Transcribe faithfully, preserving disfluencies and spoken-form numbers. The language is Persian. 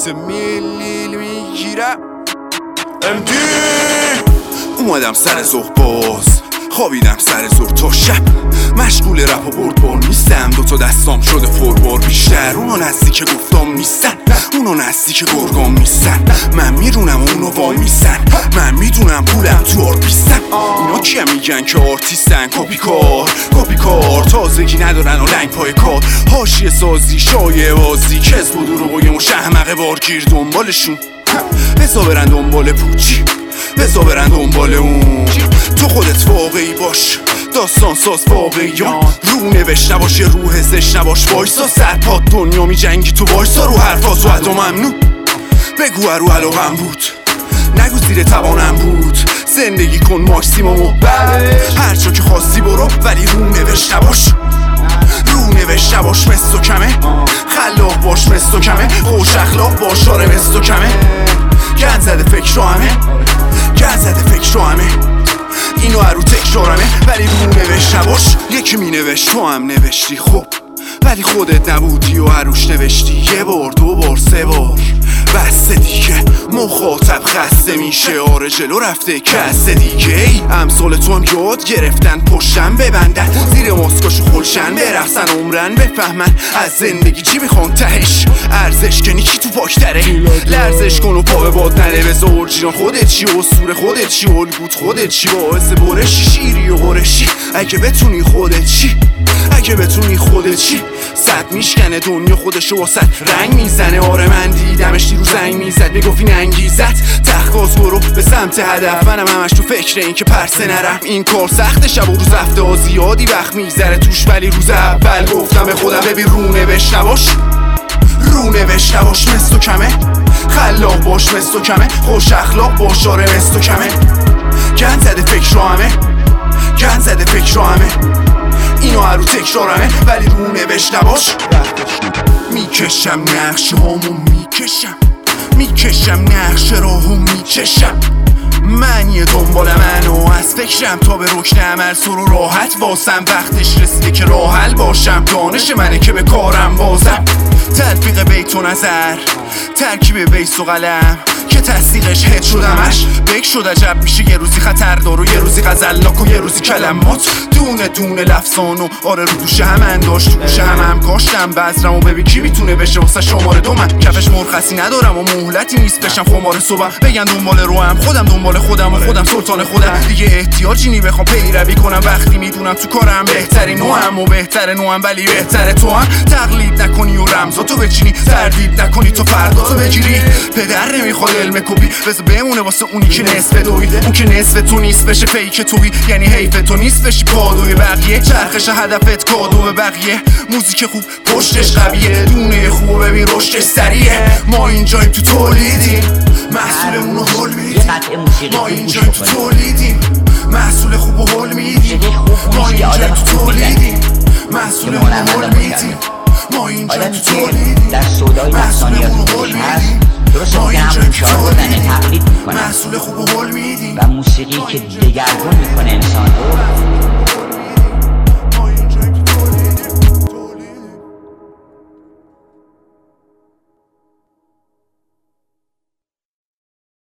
حالت میلیل میگیرم. امدی اومدم سر ظهر باز خوابیدم سر زور تا شب، مشغول رپ و برد بار نیستم، دوتا دستام شده فوربار بیشتر. اونا نزدیک گفتام نیستن، اونا نزدیک گرگام نیستن، من میرونم اونا وای میسن، من میدونم پولم تو آرپیستن. اینا کیا میگن که آرتیستن؟ کپی کار کپی کار تازگی ندارن و لنگ پای کار، حاشیه سازی شایعه بازی کذب و دروغ و شهمقه بارگیر دنبالشون. بزا برن دنبال پوچی، بزا برن دنبال اون، تو خودت واقعی باش، داستان ساز واقعیان، رو نوشت نباش یه روح زشت نباش، وایسا سر پاد دنیا می جنگی تو، وایسا رو حرفاز و عدا ممنون، بگو رو علاقم بود، نگو زیر توانم بود، زندگی کن ماکسیموم و بعد هرچا که خواستی برو، ولی رو نوشت نباش، رو نوشت نباش، مثل و کمه خلاق باش، مثل و کمه خوش اخلاق باش، آره مثل و کمه گند زده فکر رو همه، گند زده فکر رو همه، اینو هرو تکرارمه ولی رو نوشت نباش. یکی می نوشت تو هم نوشتی خب، ولی خودت نبودی و عروش نوشتی، یه بار دو بار سه بار بس دیگه، مخاطب خسته میشه، آره جلو رفته کس دیگه. ای امثال تو هم یاد گرفتن پشتن ببندن، زیر ماسکاشو خلشن برقصن عمرن بفهمن از زندگی چی میخوان تهش، ارزش کنی کی تو پاکتره، لرزش کن و پا به باد نره، بزا اورجینال خودت چی، اسطوره خودت چی، الگوت خودت چی، باعث برشی شیری و قرشی، اگه بتونی خودت چی، اگه بتونی خودت چی، صد میشکنه دنیا خودشو واسه رنگ میزنه، آره من دیدمش دیروز زنگ میزد میگفت این انگیزت، تخواز برو به سمت هدف، منم همش تو فکر این که پرسه نرم، این کار سخت شب و روز هفته ها زیادی وقت میگذره توش، ولی روز اول گفتم به خودم ببین رو نوشت نباش، رو نوشت نباش، مثل و کمه خلاق باش، مثل و کمه خوش اخلاق باش، آره مثل و کمه گند زده فکر رو همه، گند زده فکر رو همه، اینو هر رو تکرارمه ولی رو نوشت نباش. میکشم نقش هامو میکشم، میکشم نقش راهو میکشم، من یه دنبال منو از فکرم تا به رکن عمل سرو راحت واسم، وقتش رسیده که راحل باشم، دانش منه که به کارم بازم، تلفیق بیت و نظر ترکیب بیس و قلم که تصدیقش هد شدمش، بک شد عجب میشه یه روزی خطردار و یه روزی غزلناک و یه روزی کلمات، دونه دونه لفظان و آره رو دوشه هم انداش، تو گوشه هم هم کاشتم بذرم و ببین کی میتونه بشه واسه شماره دو، من کفش مرخصی ندارم و مهلتی نیست بشم خمار صبح، بگن دنبال رو هم خودم دنبال خودم و خودم سلطان خودم، دیگه احتیاجی نی بخوام پیروی کنم وقتی میدونم تو کارم بهتری نوام و بهتر نوام، ولی بهتره تو هم تقلید نکنی و رمزاتو بچینی، تردید نکنی تو فرداتو بگیری، پدر نمیخواد علم کپی بذار بمونه واسه اونی که نصف دویده، اون که نصف تو نیست بشه فیک توی، یعنی حیف تو نیست بشی پادوی بقیه، چرخش هدفت کادو به بقیه، موزیک خوب پشتش قویه، دونه خوب ببین رشدش سریعه، ما اینجاییم تو تولیدیم محصولمونو هول میدیم، ما اینجاییم تو تولیدیم محصول خوب و هول میدیم، ما اینجاییم تو تولیدیم محصولمونو هول میدیم، ما اینجاییم تو تولیدیم در سودای نفسانیات توش هست، درسته که همون شعار بودن تقلید میکنن محصول خوب و هول میدیم و موسیقی که دگرگون میکنه انسان رو